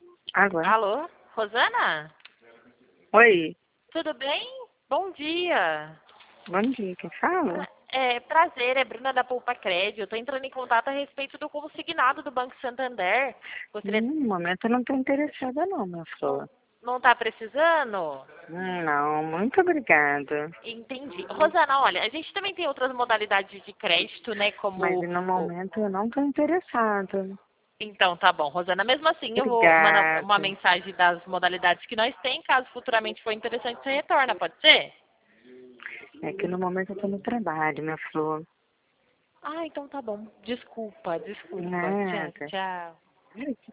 Agora. Alô, Rosana? Oi, Tudo bem? Bom dia. bom dia, quem fala? Prazer, é Bruna da Poupa Crédito. Eu tô entrando em contato a respeito do consignado do Banco Santander. Gostaria... No momento eu não estou interessada não, minha Não, flor. não tá precisando? Não, muito obrigada. Entendi. Rosana, olha, a gente também tem outras modalidades de crédito, né? Mas Como no o... momento eu não estou interessada. Então, tá bom, Rosana. Mesmo assim, eu vou mandar uma Obrigada. mensagem das modalidades que nós tem. Caso futuramente for interessante, você retorna, pode ser? É que no momento eu estou no trabalho, minha flor. Ah, então tá bom. Desculpa, desculpa. Tchau, Nada. tchau.